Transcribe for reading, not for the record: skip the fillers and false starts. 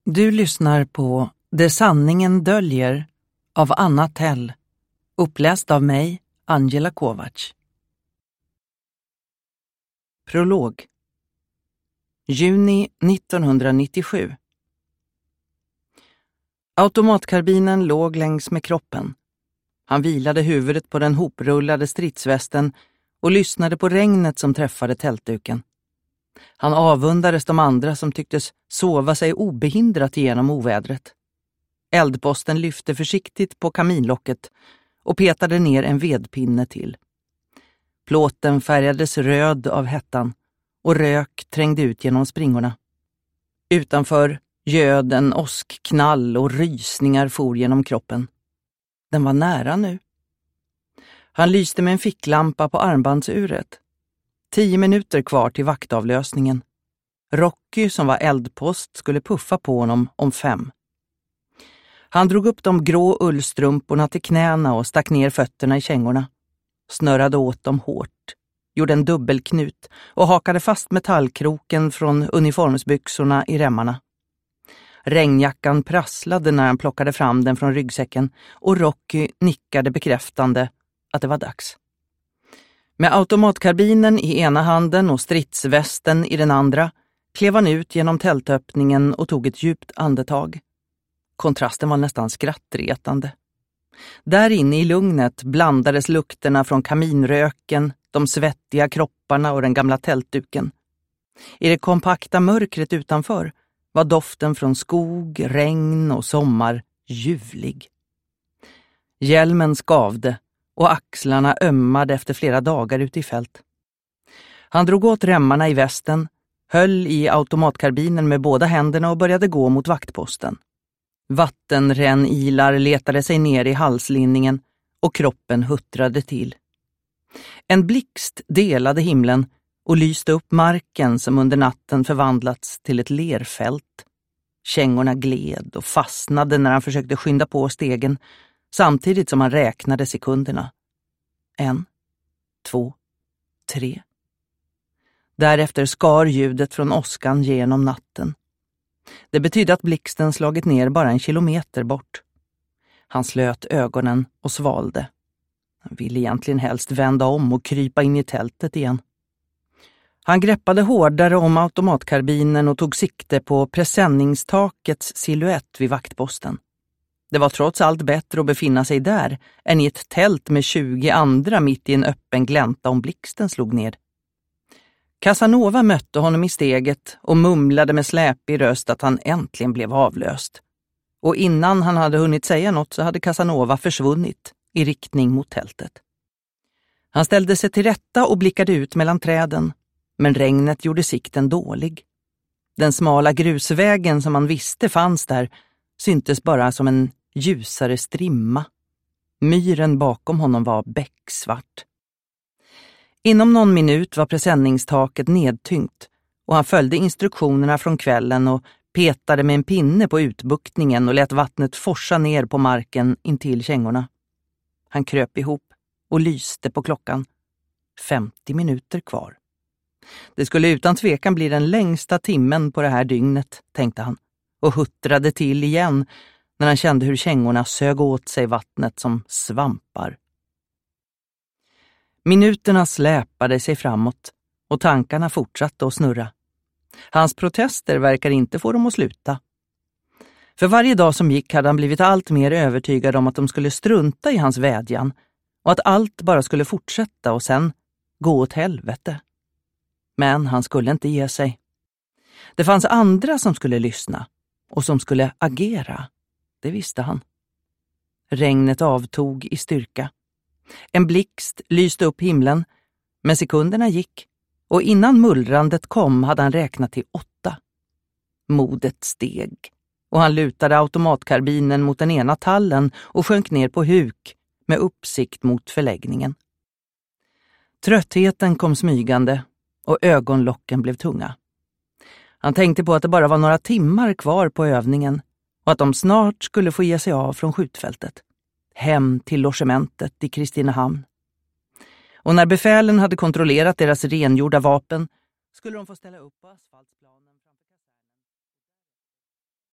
Du lyssnar på Det sanningen döljer av Anna Tell, uppläst av mig, Angela Kovacs. Prolog. Juni 1997. Automatkarbinen låg längs med kroppen. Han vilade huvudet på den hoprullade stridsvästen och lyssnade på regnet som träffade tältduken. Han avundades de andra som tycktes sova sig obehindrat genom ovädret. Eldposten lyfte försiktigt på kaminlocket och petade ner en vedpinne till. Plåten färgades röd av hettan och rök trängde ut genom springorna. Utanför göd en åskknall och rysningar for genom kroppen. Den var nära nu. Han lyste med en ficklampa på armbandsuret. 10 minuter kvar till vaktavlösningen. Rocky, som var eldpost, skulle puffa på honom om 5. Han drog upp de grå ullstrumporna till knäna och stack ner fötterna i kängorna. Snörade åt dem hårt, gjorde en dubbelknut och hakade fast metallkroken från uniformsbyxorna i remmarna. Regnjackan prasslade när han plockade fram den från ryggsäcken och Rocky nickade bekräftande att det var dags. Med automatkarbinen i ena handen och stridsvästen i den andra klev han ut genom tältöppningen och tog ett djupt andetag. Kontrasten var nästan skrattretande. Där inne i lugnet blandades lukterna från kaminröken, de svettiga kropparna och den gamla tältduken. I det kompakta mörkret utanför var doften från skog, regn och sommar ljuvlig. Hjälmen skavde och axlarna ömmade efter flera dagar ute i fält. Han drog åt remmarna i västen, höll i automatkarbinen med båda händerna och började gå mot vaktposten. Vattenrännilar letade sig ner i halslinningen och kroppen huttrade till. En blixt delade himlen och lyste upp marken som under natten förvandlats till ett lerfält. Kängorna gled och fastnade när han försökte skynda på stegen, samtidigt som han räknade sekunderna. 1, 2, 3. Därefter skar ljudet från åskan genom natten. Det betydde att blixten slagit ner bara 1 kilometer bort. Han slöt ögonen och svalde. Han ville egentligen helst vända om och krypa in i tältet igen. Han greppade hårdare om automatkarbinen och tog sikte på presenningstakets silhuett vid vaktposten. Det var trots allt bättre att befinna sig där än i ett tält med 20 andra mitt i en öppen glänta om blixten slog ner. Casanova mötte honom i steget och mumlade med släpig röst att han äntligen blev avlöst. Och innan han hade hunnit säga något så hade Casanova försvunnit i riktning mot tältet. Han ställde sig till rätta och blickade ut mellan träden, men regnet gjorde sikten dålig. Den smala grusvägen som han visste fanns där syntes bara som en ljusare strimma. Myren bakom honom var becksvart. Inom någon minut var presenningstaket nedtyngt och han följde instruktionerna från kvällen och petade med en pinne på utbuktningen och lät vattnet forsa ner på marken intill kängorna. Han kröp ihop och lyste på klockan. 50 minuter kvar. Det skulle utan tvekan bli den längsta timmen på det här dygnet, tänkte han, och huttrade till igen när han kände hur kängorna sög åt sig vattnet som svampar. Minuterna släpade sig framåt och tankarna fortsatte att snurra. Hans protester verkar inte få dem att sluta. För varje dag som gick hade han blivit allt mer övertygad om att de skulle strunta i hans vädjan och att allt bara skulle fortsätta och sen gå åt helvete. Men han skulle inte ge sig. Det fanns andra som skulle lyssna och som skulle agera. Det visste han. Regnet avtog i styrka. En blixt lyste upp himlen, men sekunderna gick och innan mullrandet kom hade han räknat till 8. Modet steg och han lutade automatkarbinen mot den ena tallen och sjönk ner på huk med uppsikt mot förläggningen. Tröttheten kom smygande och ögonlocken blev tunga. Han tänkte på att det bara var några timmar kvar på övningen och att de snart skulle få ge sig av från skjutfältet. Hem till logementet i Kristinehamn. Och när befälen hade kontrollerat deras rengjorda vapen skulle de få ställa upp på asfaltsplan.